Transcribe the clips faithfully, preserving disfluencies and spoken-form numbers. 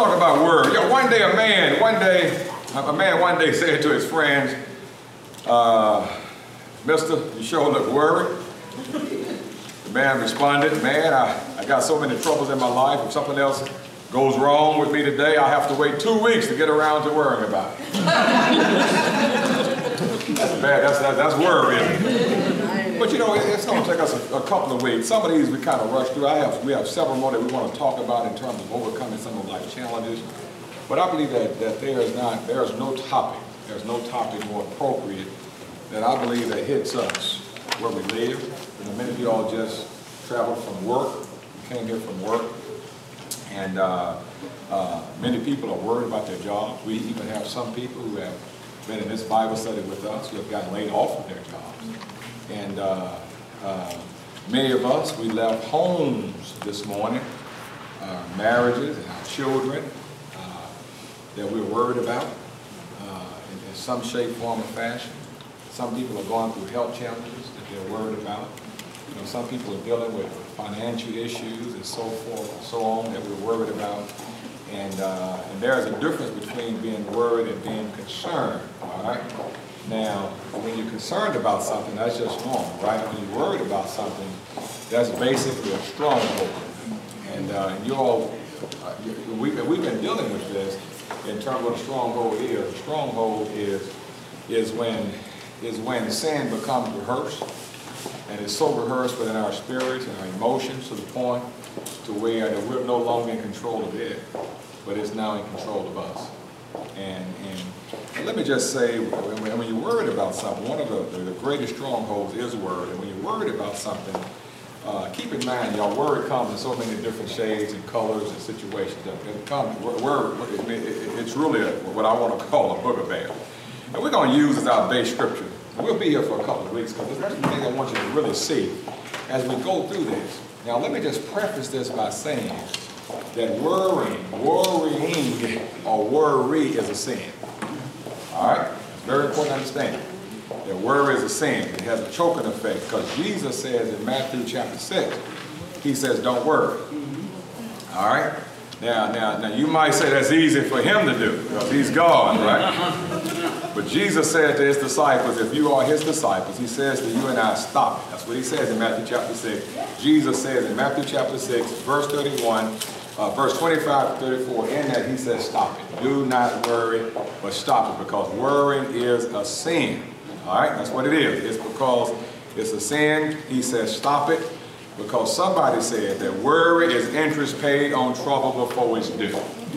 talk about worry. You know, one day a man, one day, a man one day said to his friends, uh, Mister, you sure look worried. The man responded, man, I, I got so many troubles in my life. If something else goes wrong with me today, I have to wait two weeks to get around to worrying about it. That's bad. That's, that, that's worrying. But you know, it, it's going to take us a, a couple of weeks. Some of these we kind of rush through. I have, we have several more that we want to talk about in terms of overcoming some of life's challenges. But I believe that, that there is not, there is no topic, there's no topic more appropriate that I believe that hits us where we live. And many of you all just traveled from work, you came here from work, and uh, uh, many people are worried about their jobs. We even have some people who have been in this Bible study with us who have gotten laid off of their jobs. And uh, uh, many of us, we left homes this morning, our marriages and our children uh, that we're worried about uh, in, in some shape, form, or fashion. Some people are going through health challenges that they're worried about. You know, some people are dealing with financial issues and so forth and so on that we're worried about. And, uh, and there is a difference between being worried and being concerned, all right? Now, when you're concerned about something, that's just normal, right? When you're worried about something, that's basically a stronghold. And, uh, and you all, uh, you, we've, been, we've been dealing with this in terms of what a stronghold is. A stronghold is, is when is when sin becomes rehearsed, and it's so rehearsed within our spirits and our emotions to the point to where that we're no longer in control of it, but it's now in control of us. And, and let me just say, when, when you're worried about something, one of the, the, the greatest strongholds is worry. And when you're worried about something, uh, keep in mind, y'all, worry comes in so many different shades and colors and situations. It comes, worry, it, it, it's really a, what I want to call a booger bear. And we're going to use as our base scripture. We'll be here for a couple of weeks because there's one thing I want you to really see as we go through this. Now, let me just preface this by saying that worrying, worrying, or worry is a sin. All right? It's very important to understand that worry is a sin. It has a choking effect because Jesus says in Matthew chapter six, he says, don't worry. All right? Now, now, now, you might say that's easy for him to do because he's God, right? But Jesus said to his disciples, if you are his disciples, he says to you and I, stop it. That's what he says in Matthew chapter six. Jesus says in Matthew chapter six, verse thirty-one, uh, verse twenty-five to thirty-four, in that he says, stop it. Do not worry, but stop it, because worrying is a sin. All right? That's what it is. It's because it's a sin. He says, stop it. Because somebody said that worry is interest paid on trouble before it's due.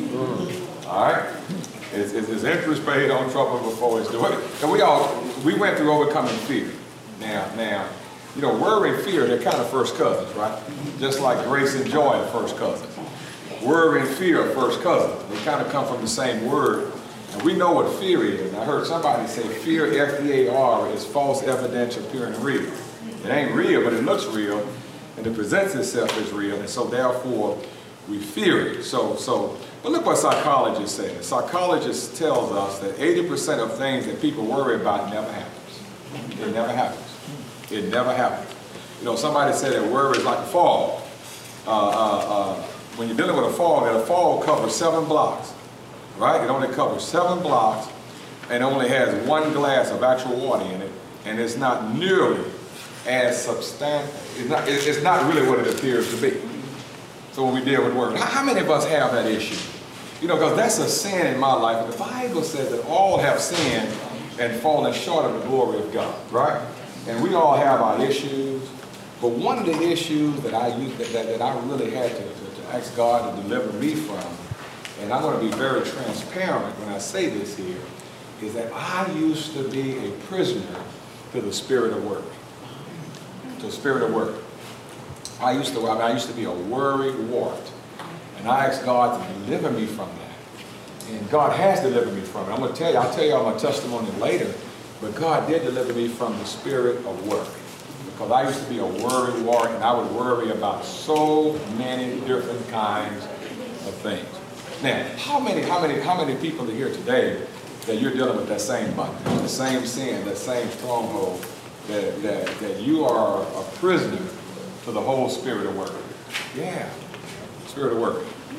All right? It's, it's, it's interest paid on trouble before it's due. And we all, we went through overcoming fear. Now, now, you know, worry and fear, they're kind of first cousins, right? Just like grace and joy are first cousins. Worry and fear are first cousins. They kind of come from the same word. And we know what fear is. I heard somebody say fear, F E A R, is false evidence appearing real. It ain't real, but it looks real. And it presents itself as real, and so therefore we fear it. So, so, but look what psychologists say. Psychologists tells us that eighty percent of things that people worry about never happens. It never happens. It never happens. You know, somebody said that worry is like a fall. Uh, uh, uh, when you're dealing with a fall, that a fall covers seven blocks, right? It only covers seven blocks, and only has one glass of actual water in it, and it's not nearly as substantial. It's not, it's not really what it appears to be. So when we deal with worry, how many of us have that issue? You know, because that's a sin in my life. The Bible says that all have sinned and fallen short of the glory of God, right? And we all have our issues. But one of the issues that I used, that, that, that I really had to, to, to ask God to deliver me from, and I'm going to be very transparent when I say this here, is that I used to be a prisoner to the spirit of worry. The spirit of worry. I used to, I, mean, I used to be a worry wart, and I asked God to deliver me from that. And God has delivered me from it. I'm going to tell you, I'll tell you all my testimony later, but God did deliver me from the spirit of worry, because I used to be a worry wart, and I would worry about so many different kinds of things. Now, how many, how many, how many people are here today that you're dealing with that same button, the same sin, that same stronghold? That, that, that you are a prisoner to the whole spirit of worry. Yeah, spirit of worry.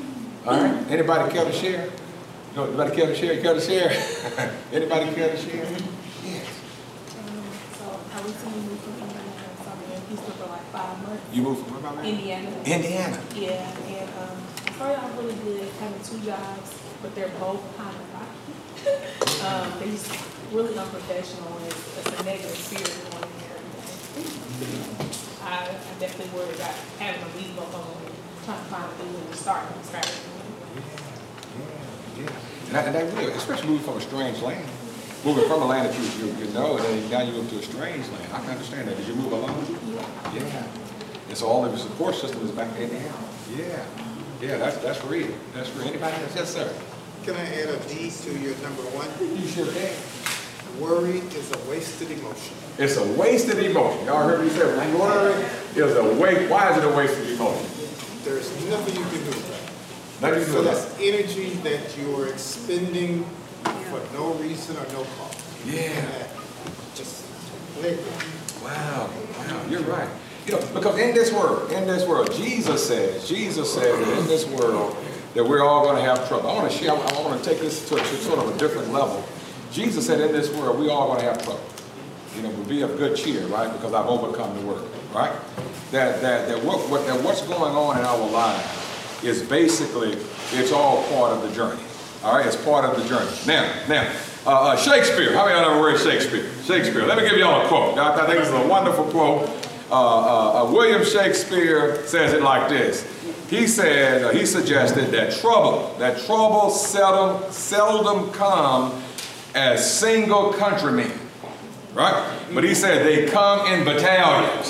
All right. Anybody care to share? No, anybody care to share? Care to share? Anybody care to share? Yes. Um, so I recently moved from Indiana, so I've been in Houston for like five months. You moved from where, my man? Indiana. Indiana. Yeah, and um, I started off really good, having two jobs, but they're both kind of rocky. um, they're just really unprofessional, and it's, it's a negative spirit going in there every day. I, I definitely worried about having to leave both of them, trying to find a new one to start from scratch. Yeah, and, I, and that will, especially moving from a strange land. Moving from a land that you, you, you know, and then now you move to a strange land. I can understand that. Did you move alone? Yeah. Yeah. And so all of your support system is back in there. Yeah. Yeah, that's that's real. That's real. Anybody else? Yes, sir. Can I add a D to your number one? You sure can. Worry is a wasted emotion. It's a wasted emotion. Y'all heard me say, worry is a waste. Why is it a wasted emotion? There's nothing you can do about it. Nothing you can do So about that's energy that you're expending for no reason or no cause. Yeah. Just let it go. Wow, wow, you're right. You know, because in this world, in this world, Jesus says, Jesus says that in this world that we're all going to have trouble. I want to share, I want to take this to, to sort of a different level. Jesus said in this world we all going to have trouble. You know, we'll be of good cheer, right? Because I've overcome the world, right? That that that what, what that what's going on in our lives is basically it's all part of the journey. All right, it's part of the journey. Now, now, uh, uh, Shakespeare. How many of y'all ever read Shakespeare? Shakespeare. Let me give y'all a quote. I, I think this is a wonderful quote. Uh, uh, uh, William Shakespeare says it like this. He said, uh, he suggested that trouble, that trouble seldom, seldom come as single countrymen, right? But he said they come in battalions.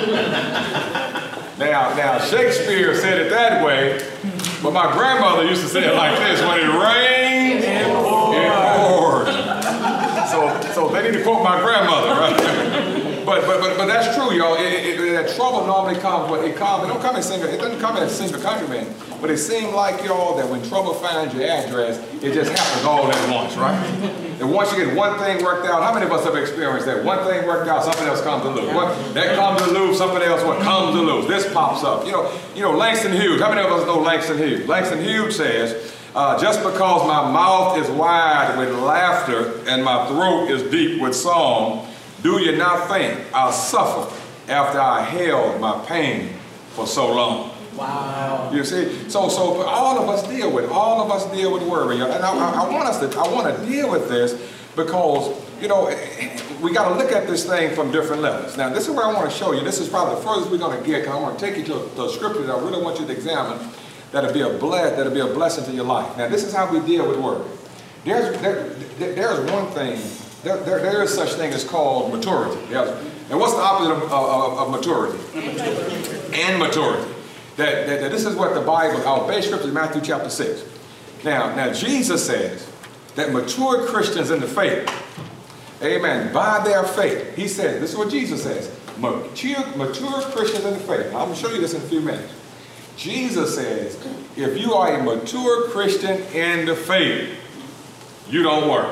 now, now Shakespeare said it that way, but my grandmother used to say it like this: when it rains, it pours. So, so they need to quote my grandmother, right? But but but but that's true, y'all. It, it, it, that trouble normally comes, but it comes. It don't come in single. It doesn't come in a single countryman. But it seems like y'all that when trouble finds your address, it just happens all at once, right? And once you get one thing worked out, how many of us have experienced that? One thing worked out, something else comes to lose. What, that comes to lose, something else what comes to lose. This pops up. You know, you know Langston Hughes. How many of us know Langston Hughes? Langston Hughes says, uh, just because my mouth is wide with laughter and my throat is deep with song, do you not think I'll suffer after I held my pain for so long? Wow. You see, so so all of us deal with all of us deal with worry, and I, I, I want us to I want to deal with this because you know we got to look at this thing from different levels. Now, this is where I want to show you. This is probably the furthest we're going to get, because I want to take you to the scripture that I really want you to examine. That'll be a bless. That'll be a blessing to your life. Now, this is how we deal with worry. There's there, there's one thing. There, there, there is such thing as called maturity. Yes. And what's the opposite of, of, of maturity? And maturity. That, that, that this is what the Bible, our base scripture is Matthew chapter six. Now, now Jesus says that mature Christians in the faith, amen, by their faith, he says, this is what Jesus says, mature, mature Christians in the faith. Now, I'm going to show you this in a few minutes. Jesus says, if you are a mature Christian in the faith, you don't worry.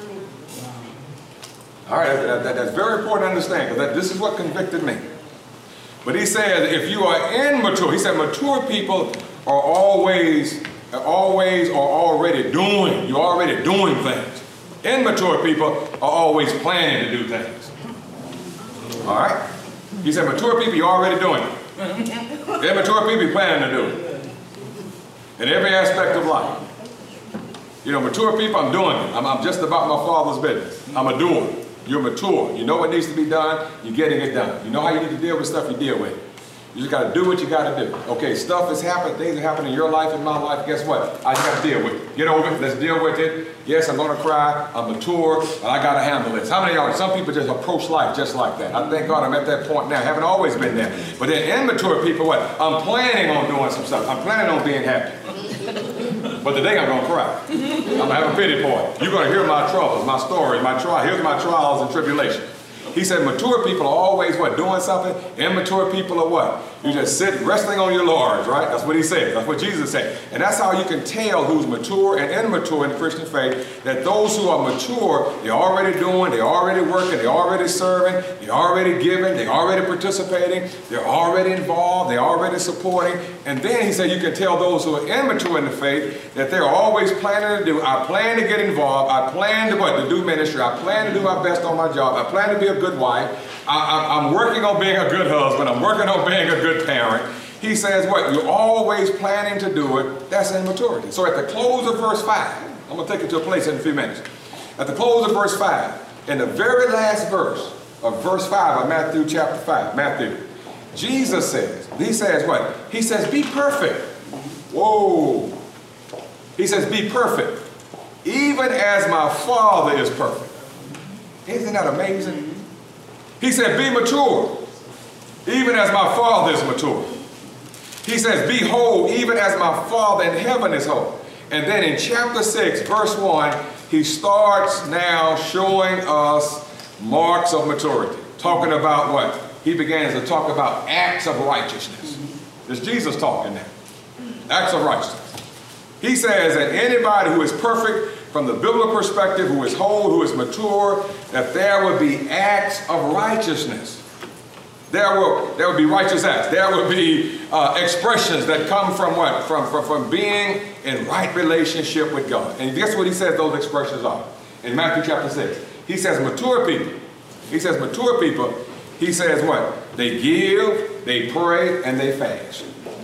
All right, that, that, that's very important to understand, because this is what convicted me. But he said, if you are immature, he said mature people are always, always are already doing, you're already doing things. Immature people are always planning to do things. All right? He said mature people, you're already doing it. Immature people, you're planning to do it. In every aspect of life. You know, mature people, I'm doing it. I'm, I'm just about my Father's business. I'm a doer. You're mature. You know what needs to be done. You're getting it done. You know how you need to deal with stuff, you deal with it. You just got to do what you got to do. Okay, stuff has happened. Things are happening in your life, in my life. Guess what? I just got to deal with it. Get over it. Let's deal with it. Yes, I'm going to cry. I'm mature. And I got to handle this. How many of y'all, some people just approach life just like that. I thank God I'm at that point now. I haven't always been there. But then immature people, what? I'm planning on doing some stuff. I'm planning on being happy. But today I'm going to cry. I'm going to have a pity party. You're going to hear my troubles, my story, my trial. Here's my trials and tribulations. He said mature people are always what? Doing something. Immature people are what? You just sit resting on your laurels, right? That's what he said. That's what Jesus said. And that's how you can tell who's mature and immature in the Christian faith, that those who are mature, they're already doing, they're already working, they're already serving, they're already giving, they're already participating, they're already involved, they're already supporting. And then he said you can tell those who are immature in the faith that they're always planning to do, I plan to get involved, I plan to what? To do ministry, I plan to do my best on my job, I plan to be a good wife, I, I, I'm working on being a good husband, I'm working on being a good parent. He says what? You're always planning to do it. That's immaturity. So at the close of verse five, I'm going to take you to a place in a few minutes. At the close of verse five, in the very last verse of verse five of Matthew chapter five, Matthew, Jesus says, he says what? He says, be perfect. Whoa. He says, be perfect, even as my Father is perfect. Isn't that amazing? He said, be mature, even as my Father is mature. He says, be whole, even as my Father in heaven is whole. And then in chapter six, verse one, he starts now showing us marks of maturity. Talking about what? He begins to talk about acts of righteousness. It's Jesus talking now. Acts of righteousness. He says that anybody who is perfect from the biblical perspective, who is whole, who is mature, that there will be acts of righteousness. There will, there will be righteous acts. There will be uh, expressions that come from what? From, from, from being in right relationship with God. And guess what he says those expressions are? In Matthew chapter six. He says mature people. He says mature people. He says what? They give, they pray, and they fast.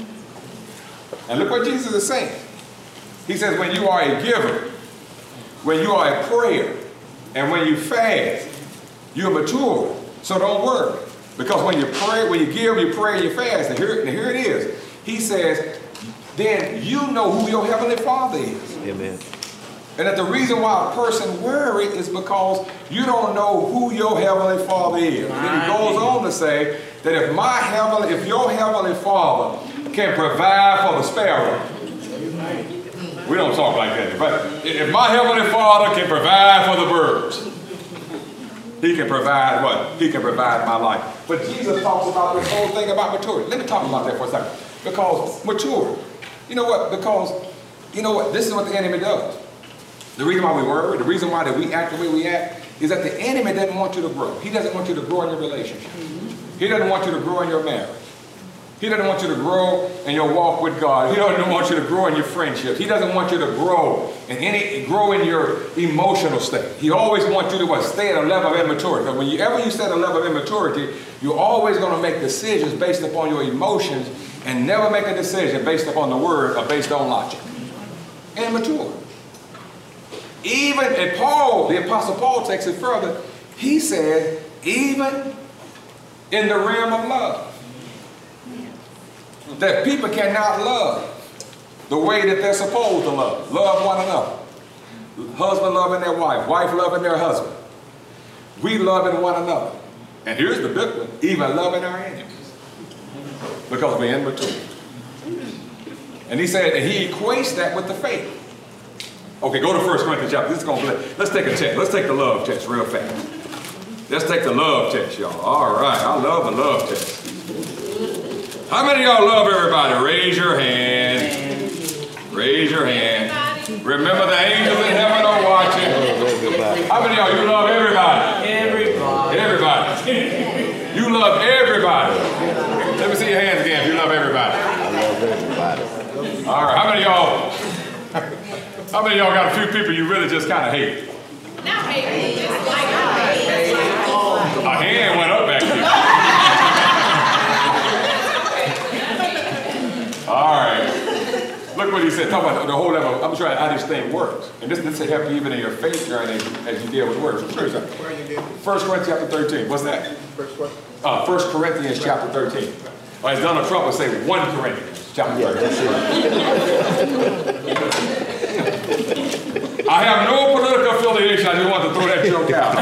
And look what Jesus is saying. He says when you are a giver, when you are a prayer, and when you fast, you're mature. So don't worry. Because when you pray, when you give, you pray, and you fast, and here, and here it is. He says, then you know who your Heavenly Father is. Amen. And that the reason why a person worried is because you don't know who your Heavenly Father is. And then he goes on to say that if my Heavenly, if your Heavenly Father can provide for the sparrow, we don't talk like that, but if my Heavenly Father can provide for the birds, he can provide what? He can provide my life. But Jesus talks about this whole thing about maturity. Let me talk about that for a second. Because mature, you know what? Because, you know what? This is what the enemy does. The reason why we worry, the reason why that we act the way we act, is that the enemy doesn't want you to grow. He doesn't want you to grow in your relationship. He doesn't want you to grow in your marriage. He doesn't want you to grow in your walk with God. He doesn't want you to grow in your friendships. He doesn't want you to grow in any grow in your emotional state. He always wants you to what? Stay at a level of immaturity. Because whenever you stay at a level of immaturity, you're always going to make decisions based upon your emotions and never make a decision based upon the word or based on logic. Immature. Even, and Paul, the Apostle Paul takes it further. He said, even in the realm of love, that people cannot love the way that they're supposed to love. Love one another. Husband loving their wife, wife loving their husband. We loving one another. And here's the big one, even loving our enemies. Because we're immature. And he said, and he equates that with the faith. Okay, go to First Corinthians chapter. This is going to let's take a test. Let's take the love test real fast. Let's take the love test, y'all. All right, I love the love test. How many of y'all love everybody? Raise your hand. Raise your hand. Remember the angels in heaven are watching. How many of y'all, you love everybody? Everybody. Everybody. You love everybody. Let me see your hands again if you love everybody. I love everybody. All right, how many of y'all, how many of y'all got a few people you really just kind of hate? Not hate, just like hate. A hand went up back here. All right. Look what he said. Talk about the whole level. I'm sure how this thing works. And this, this will help you even in your faith journey as you deal with words. Where are you getting? First Corinthians chapter thirteen. What's that? First what? Uh, First Corinthians chapter thirteen. Or as Donald Trump would say, First Corinthians chapter thirteen. I have no political affiliation. I just want to throw that joke out.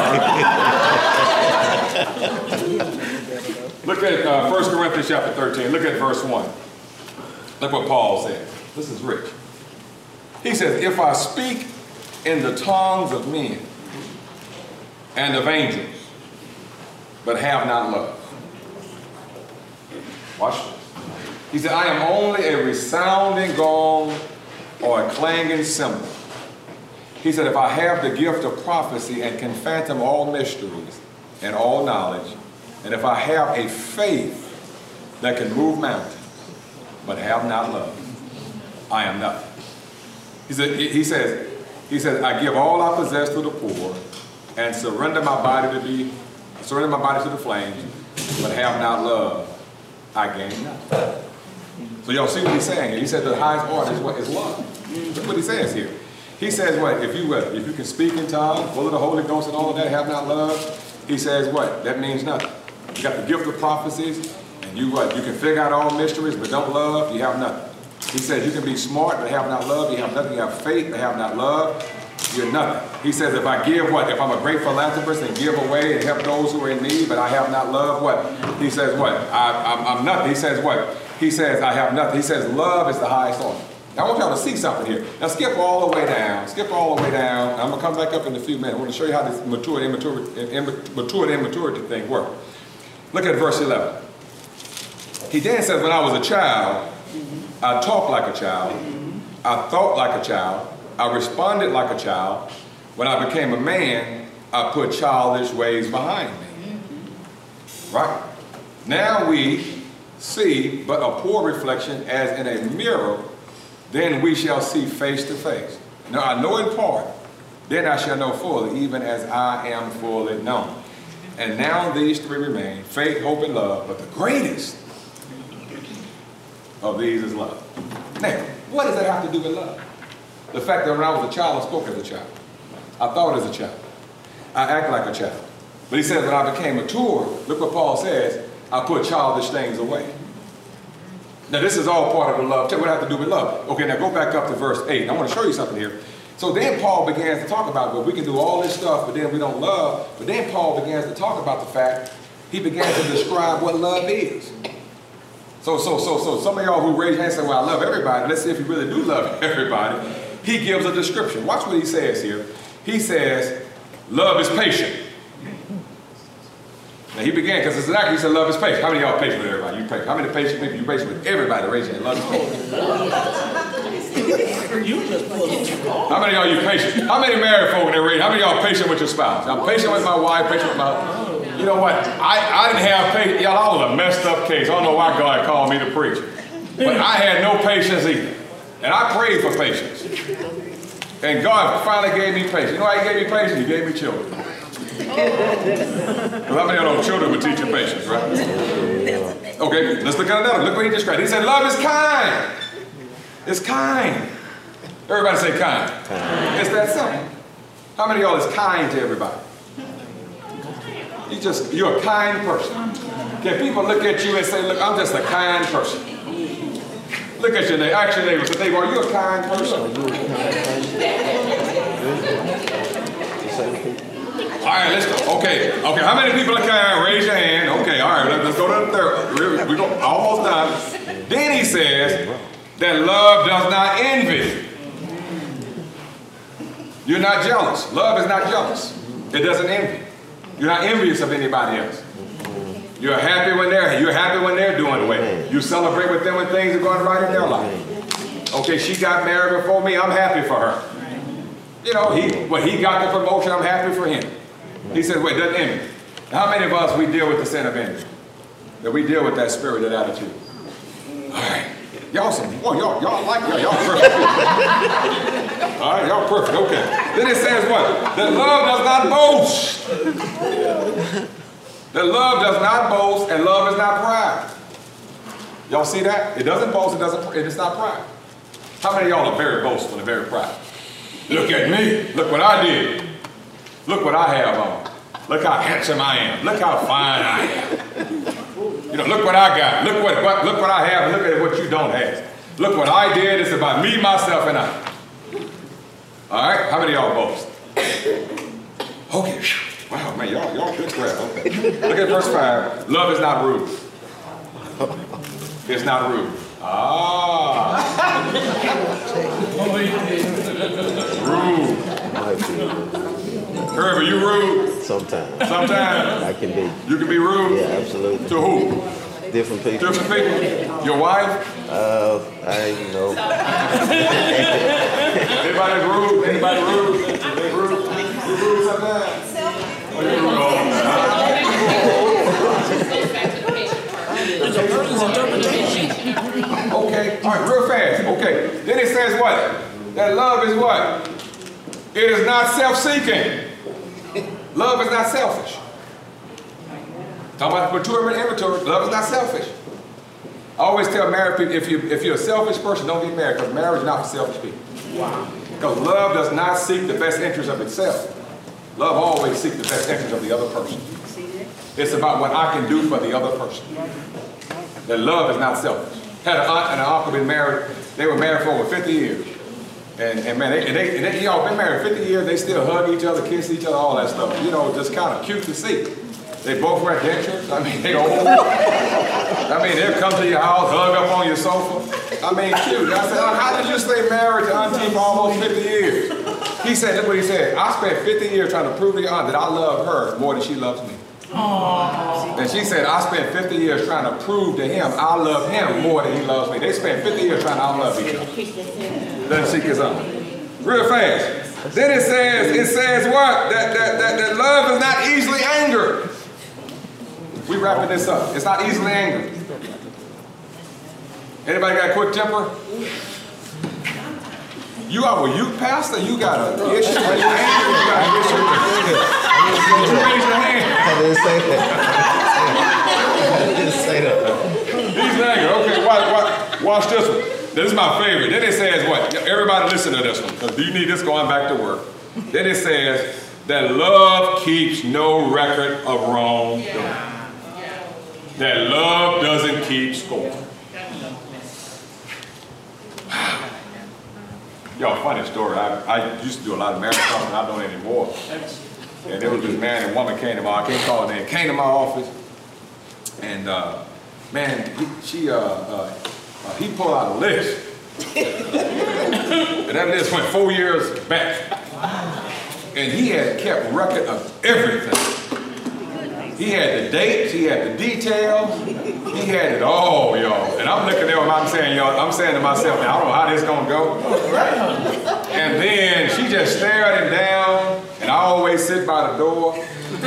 All right? Look at uh, First Corinthians chapter thirteen. Look at verse one. Look what Paul says. This is rich. He says, if I speak in the tongues of men and of angels, but have not love. Watch this. He said, I am only a resounding gong or a clanging cymbal. He said, if I have the gift of prophecy and can fathom all mysteries and all knowledge, and if I have a faith that can move mountains, but have not love, I am nothing. He said, he says, he says, I give all I possess to the poor and surrender my body to be, surrender my body to the flames, but have not love, I gain nothing. So y'all see what he's saying here? He said the highest order is what is love. That's what he says here. He says what? If you uh, if you can speak in tongues, full of the Holy Ghost and all of that, have not love, he says what? That means nothing. You got the gift of prophecies, and you what? You can figure out all mysteries, but don't love, you have nothing. He says you can be smart, but have not love, you have nothing. You have faith, but have not love, you're nothing. He says if I give what? If I'm a great philanthropist and give away and help those who are in need, but I have not love, what? He says what? I, I'm, I'm nothing. He says what? He says I have nothing. He says love is the highest order. Now I want y'all to see something here. Now skip all the way down. Skip all the way down. I'm going to come back up in a few minutes. I want to show you how this mature and immaturity, mature and immaturity thing work. Look at verse eleven. He then says, when I was a child, I talked like a child. I thought like a child. I responded like a child. When I became a man, I put childish ways behind me. Right? Now we see but a poor reflection as in a mirror, then we shall see face to face. Now I know in part, then I shall know fully, even as I am fully known. And now these three remain, faith, hope, and love, but the greatest of these is love. Now, what does that have to do with love? The fact that when I was a child, I spoke as a child. I thought as a child. I act like a child. But he says when I became mature, look what Paul says, I put childish things away. Now this is all part of the love. What does it have to do with love? Okay, now go back up to verse eight. I want to show you something here. So then Paul begins to talk about, well, we can do all this stuff, but then we don't love. But then Paul begins to talk about the fact, he began to describe what love is. So, so, so, so some of y'all who raise your hands and say, well, I love everybody. Let's see if you really do love everybody. He gives a description. Watch what he says here. He says, love is patient. Now he began, because it's exactly, he said love is patient. How many of y'all patient with everybody? You patient. How many patient people you patient with everybody? Raise your hand. Love is patient. How many of y'all you patient? How many married folk in there raise? How many of y'all patient with your spouse? I'm patient with my wife, patient with my... You know what? I, I didn't have patience. Y'all, I was a messed up case. I don't know why God called me to preach. But I had no patience either. And I prayed for patience. And God finally gave me patience. You know why he gave me patience? He gave me children. Because how many of y'all know children would teach you patience, right? Okay, let's look at another. Look what he described. He said, love is kind. It's kind. Everybody say kind. kind. It's that simple. How many of y'all is kind to everybody? You just, you're a kind person. Can people look at you and say, look, I'm just a kind person? Look at your neighbor, ask your neighbor, say, are you a kind person? All right, let's go. Okay, okay. How many people are kind? Raise your hand. Okay, all right. Let's go to the third. We're, we're go, almost done. Then he says that love does not envy. You're not jealous. Love is not jealous. It doesn't envy. You're not envious of anybody else. You're happy when they're you're happy when they're doing well. You celebrate with them when things are going right in their life. Okay, she got married before me. I'm happy for her. You know, he when he got the promotion, I'm happy for him. He says, wait, doesn't envy. How many of us we deal with the sin of envy? That we deal with that spirit, that attitude. All right, y'all some boy, y'all y'all like y'all y'all perfect. All right, y'all perfect. Okay. Then it says what? That love does not boast. That love does not boast, and love is not pride. Y'all see that? It doesn't boast. It doesn't. It is not pride. How many of y'all are very boastful and very proud? Look at me. Look what I did. Look what I have on. Look how handsome I am. Look how fine I am. You know, look what I got. Look what, what look what I have. Look at what you don't have. Look what I did. It's about me, myself, and I. All right. How many of y'all boast? Okay. Wow, man, y'all, y'all good crap. Okay. Look at verse five. Love is not rude. It's not rude. Ah. Rude. Herbert, you rude? Sometimes. Sometimes. I can be. You can be rude? Yeah, absolutely. To who? different people. Different people? Your wife? Uh, I, you know, Anybody rude? Anybody rude? They rude? You rude sometimes? Oh, you rude all the time. Goes back to the patient part. There's a person's interpretation. Okay, all right, real fast. Okay, then it says what? That love is what? It is not self-seeking. Love is not selfish. Talking about mature and immature, love is not selfish. I always tell married people, if, you, if you're a selfish person, don't get married, because marriage is not for selfish people. Wow. Because love does not seek the best interest of itself. Love always seeks the best interest of the other person. It's about what I can do for the other person. That love is not selfish. Had an aunt and an uncle been married, they were married for over fifty years. And, and man, they, and they, and they, y'all been married fifty years, they still hug each other, kiss each other, all that stuff. You know, just kind of cute to see. They both wear dentures. I mean, they old. I mean, they'll come to your house, hug up on your sofa. I mean, cute. I said, oh, how did you stay married to auntie for almost fifty years? He said, look what he said. I spent fifty years trying to prove to your aunt that I love her more than she loves me. Aww. And she said, I spent fifty years trying to prove to him I love him more than he loves me. They spent fifty years trying to outlove each other. Doesn't seek his own. Real fast. Then it says, it says what? That, that, that, that love is not easily angered. We wrapping this up. It's not easily angered. Anybody got a quick temper? You are a youth pastor, you got an issue. You got an issue. You raise your hand. I didn't say that. I didn't say that. He's angry. Okay, watch, watch, watch this one. This is my favorite. Then it says what? Everybody listen to this one, because you need this going back to work. Then it says that love keeps no record of wrong doing. That love doesn't keep score. Y'all, funny story. I, I used to do a lot of marathons, and I don't anymore. And there was this man and woman came to my, I can't call her name, came to my office, and uh, man, he, she, uh, uh, uh, he pulled out a list. And that list went four years back. And he had kept record of everything. He had the dates, he had the details, he had it all, y'all. And I'm looking at him, I'm saying, y'all, I'm saying to myself, now, I don't know how this is gonna go. And then she just stared him down, and I always sit by the door. Uh,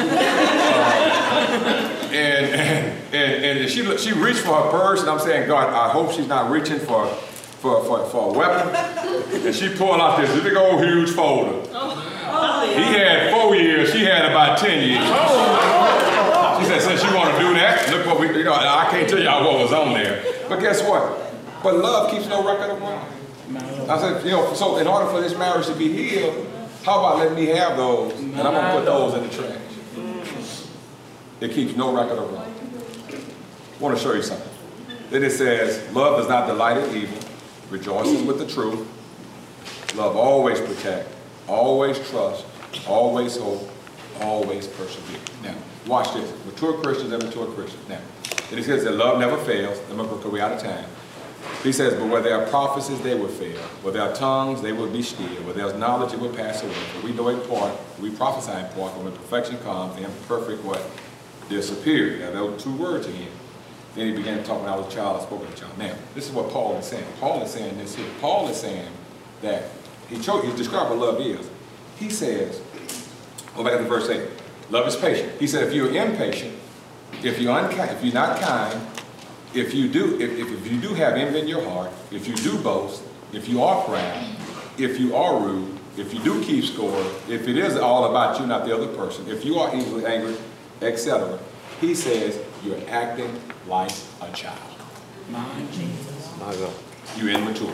and, and, and, and she, she reached for her purse, and I'm saying, God, I hope she's not reaching for, for, for, for a weapon. And she pulled out this big old huge folder. He had four years, she had about ten years. She said, since you want to do that, look what we, you know, I can't tell y'all what was on there. But guess what? But love keeps no record of wrong. I said, you know, so in order for this marriage to be healed, how about letting me have those, and I'm going to put those in the trash. It keeps no record of wrong. I want to show you something. Then it says, love does not delight in evil, rejoices with the truth. Love always protect, always trust, always hope, always persevere. Now, watch this. Mature Christians and mature Christians. Now, it says that love never fails. Remember, because we're out of time. He says, but where there are prophecies, they will fail. Where there are tongues, they will be still. Where there is knowledge, it will pass away. For we know in part, we prophesy in part, but when perfection comes, the imperfect what? Disappear. Now, those two words again. Then he began to talk when I was a child, I spoke as a child. Now, this is what Paul is saying. Paul is saying this here. Paul is saying that, he, chose, he described what love is. He says, go back to verse eight. Love is patient. He said, if you're impatient, if you're unkind, if you're not kind, if you do, if, if, if you do have envy in your heart, if you do boast, if you are proud, if you are rude, if you do keep score, if it is all about you, not the other person, if you are easily angry, et cetera, he says you're acting like a child. My Jesus. My God. You're immature.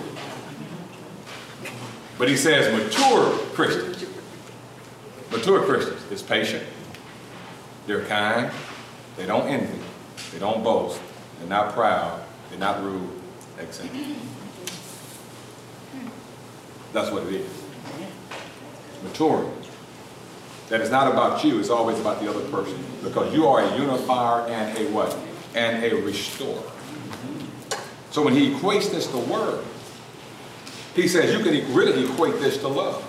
But he says mature Christians. Mature Christians is patient. They're kind. They don't envy. They don't boast. They're not proud. They're not rude, et cetera. That's what it is. Maturity. That is not about you. It's always about the other person. Because you are a unifier and a what? And a restorer. So when he equates this to word, he says you can really equate this to love.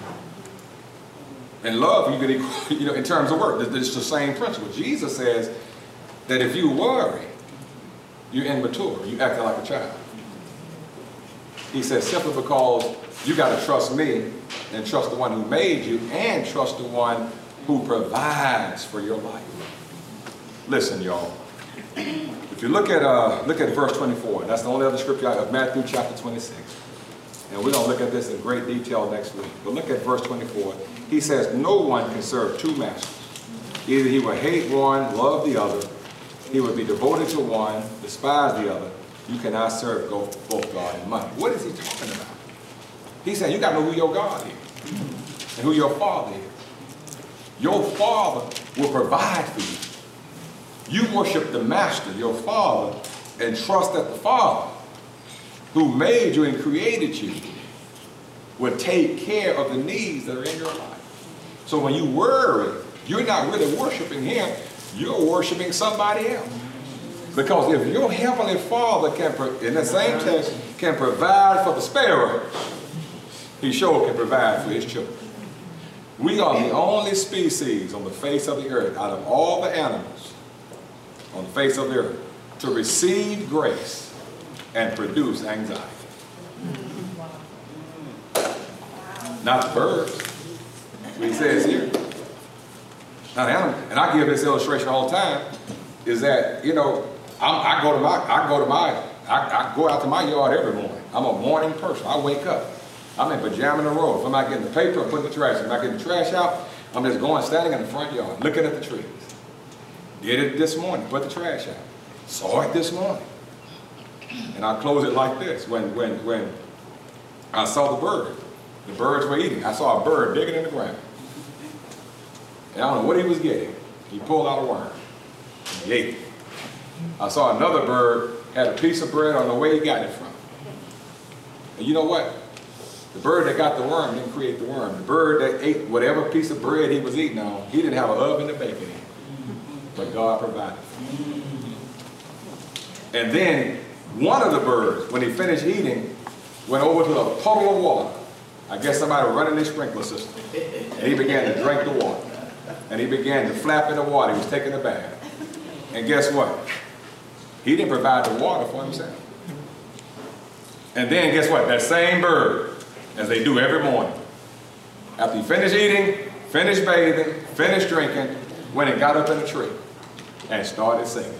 And love, you can equate, you know, in terms of work, it's the same principle. Jesus says that if you worry, You're immature. You acting like a child. He says, simply because you got to trust me and trust the one who made you and trust the one who provides for your life. Listen, y'all. If you look at uh, look at verse twenty-four, that's the only other scripture of Matthew chapter twenty-six. And we're going to look at this in great detail next week. But look at verse twenty-four. He says, no one can serve two masters. Either he will hate one, love the other. He will be devoted to one, despise the other. You cannot serve both God and money. What is he talking about? He's saying you got to know who your God is and who your Father is. Your Father will provide for you. You worship the Master, your Father, and trust that the Father who made you and created you will take care of the needs that are in your life. So when you worry, you're not really worshiping him, you're worshiping somebody else. Because if your Heavenly Father can, in the same text, can provide for the sparrow, he sure can provide for his children. We are the only species on the face of the earth, out of all the animals on the face of the earth, to receive grace and produce anxiety. Not the birds. That's what he says here. Not the animal. And I give this illustration all the time, is that, you know, I'm, I go to my, I go to my, I, I go out to my yard every morning. I'm a morning person. I wake up. I'm in pajama in the road. If I'm not getting the paper, I'm putting the trash. If I'm not getting the trash out, I'm just going, standing in the front yard, looking at the trees. Did it this morning, put the trash out. Saw it this morning. And I close it like this. When, when, when I saw the bird, the birds were eating. I saw a bird digging in the ground. And I don't know what he was getting. He pulled out a worm. He ate it. I saw another bird had a piece of bread on the way he got it from. And you know what? The bird that got the worm didn't create the worm. The bird that ate whatever piece of bread he was eating on, he didn't have an oven to bake it in. But God provided. And then one of the birds, when he finished eating, went over to a puddle of water. I guess somebody was running their sprinkler system. And he began to drink the water. And he began to flap in the water. He was taking a bath. And guess what? He didn't provide the water for himself. And then guess what? That same bird, as they do every morning, after he finished eating, finished bathing, finished drinking, went and got up in a tree and started singing.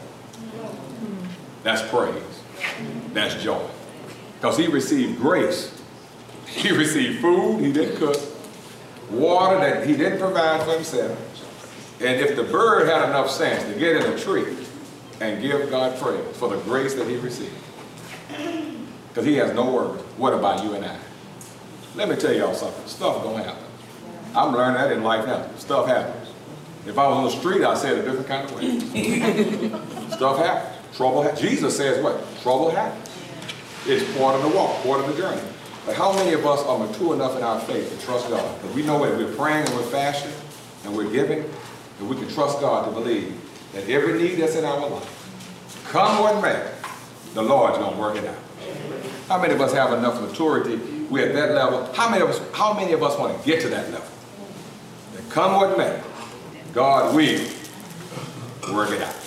That's praise. That's joy. Because he received grace. He received food he didn't cook, water that he didn't provide for himself. And if the bird had enough sense to get in a tree and give God praise for the grace that he received, because he has no worries, what about you and I? Let me tell y'all something. Stuff don't happen. I'm learning that in life now. Stuff happens. If I was on the street, I'd say it a different kind of way. Stuff happens. Trouble happens. Jesus says what? Trouble happens. It's part of the walk, part of the journey. But how many of us are mature enough in our faith to trust God? Because we know that we're praying and we're fasting and we're giving, and we can trust God to believe that every need that's in our life, come what may, the Lord's going to work it out. How many of us have enough maturity? We're at that level. How many of us, how many of us want to get to that level? That come what may, God will work it out.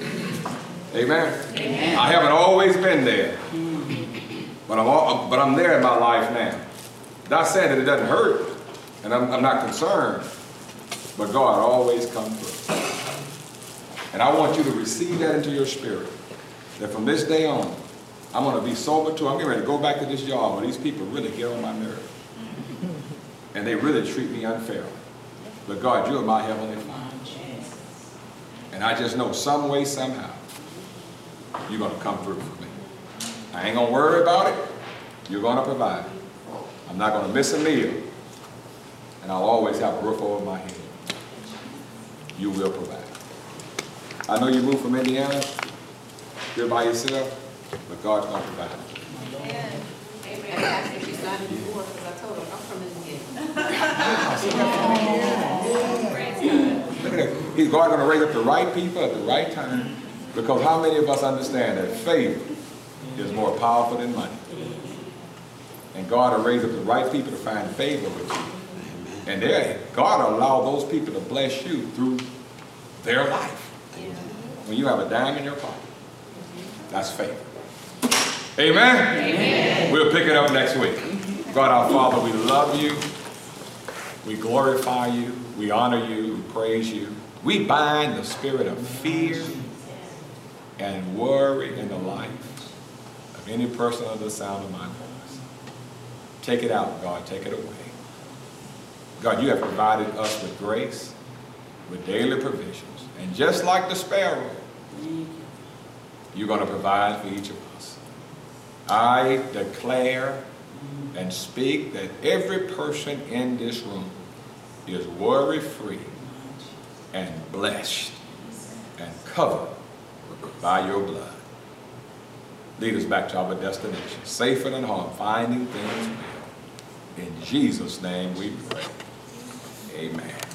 Amen? Amen. I haven't always been there, but I'm, all, but I'm there in my life now. Not saying that it doesn't hurt, and I'm, I'm not concerned, but God always comes through. And I want you to receive that into your spirit, that from this day on, I'm going to be sober too. I'm getting ready to go back to this job where these people really get on my nerves. And they really treat me unfairly. But God, you're my Heavenly Father. And I just know some way, somehow, you're going to come through for me. I ain't going to worry about it. You're going to provide it. I'm not going to miss a meal. And I'll always have a roof over my head. You will provide. I know you moved from Indiana. You're by yourself. But God's going to provide. Amen. Amen. Actually, she's not anymore because I told her I'm from Indiana. Praise God. Look at that. He's God going to raise up the right people at the right time. Because how many of us understand that faith is more powerful than money? And God will raise up the right people to find favor with you. And there, God will allow those people to bless you through their life. When you have a dime in your pocket. That's faith. Amen? Amen. We'll pick it up next week. God our Father, we love you. We glorify you. We honor you. We praise you. We bind the spirit of fear and worry in the life of any person under the sound of my voice. Take it out, God. Take it away. God, you have provided us with grace, with daily provisions. And just like the sparrow, you're going to provide for each of us. I declare and speak that every person in this room is worry-free and blessed and covered by your blood. Lead us back to our destination, safe and unharmed, finding things well. In Jesus' name we pray. Amen.